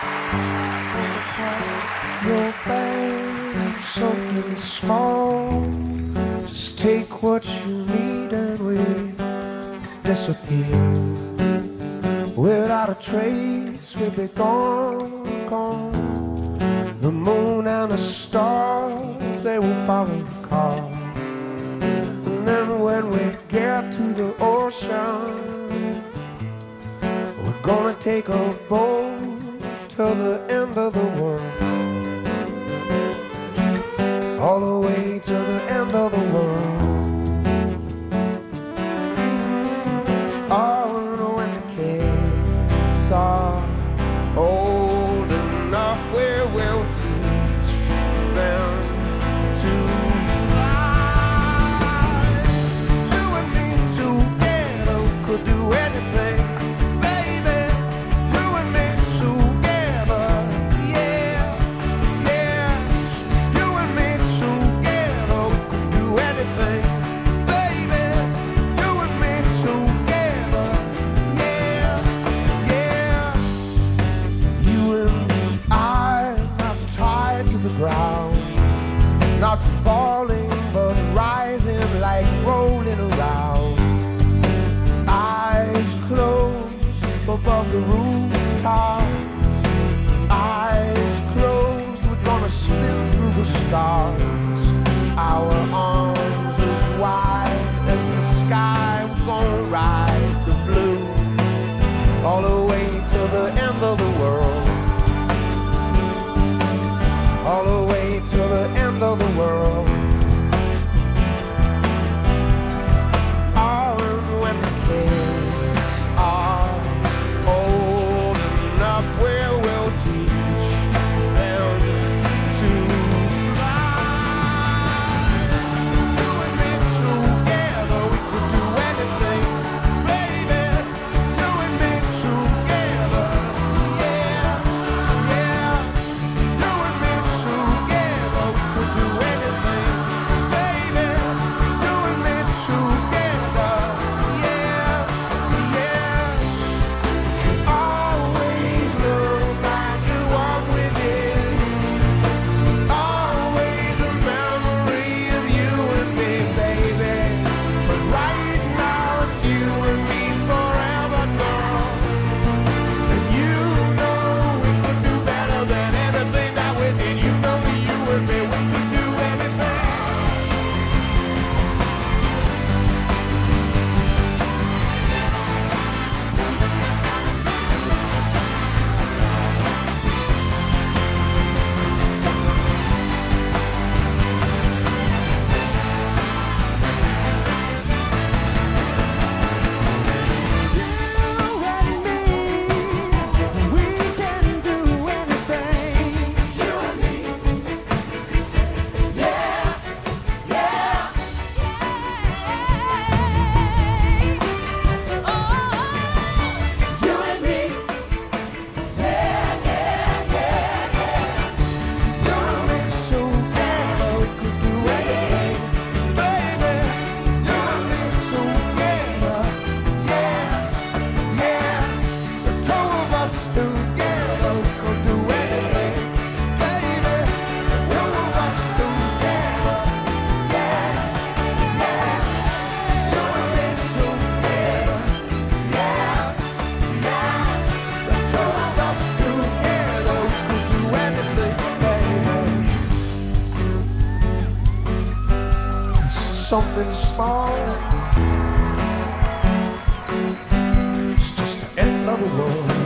Your bag, something small. Just take what you need and we disappear. Without a trace, we'll be gone, gone. The moon and the stars, they will follow the car. And then when we get to the ocean, we're gonna take a boat to the end of the world. All the way to the end of the world. Oh, and when the kids are old enough, we will teach them to fly. You and me together could do anything, baby. You and me together, yes, yes. You and me together, we could do anything, baby. You and me together, yeah, yeah. You and I, not tied to the ground, not falling but rising like rolling around. Eyes closed above the rooftops. Eyes closed, we're gonna spin through the stars. Our arms as wide as the sky, we're gonna ride the blue all the way to the end of the world. All the way to the end of the world. Oh, and when the kids are old enough, we will teach them to fly. You and me together, we could do anything, baby. You and me together, yeah, yeah. You and me together, we could do anything, baby. You and me together, yes, yes. Can always look back at what we did. Always a memory of you and me, baby. But right now it's you and me forever, girl. And you know we could do better than anything that we did. You know that you and me, we could do anything. Something small, it's just the end of the world.